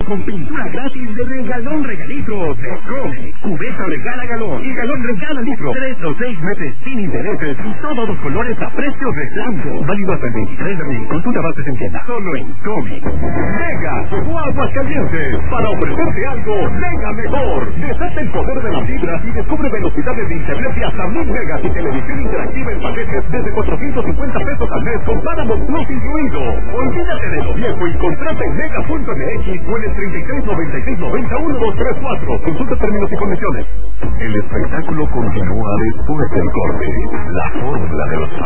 con pintura gratis de regalón regalitro de Comex. Cubeta regala galón y galón regala litro. 3 o 6 meses sin intereses y todos los colores a precios de blanco. Válido hasta el 23 de abril. Consulta bases en tienda. Solo en Comex. Mega llegó a Aguascalientes para ofrecerte algo mega mejor. Desata el poder de las fibras y descubre velocidades de internet de hasta 1000 megas y televisión interactiva en paquetes desde 450 pesos al mes con Paramount Plus incluido. Olvídate de lo viejo y contrata en mega.mx o en el 33 96 90 1234. Consulta términos y condiciones. El espectáculo continúa después del corte. La fórmula de los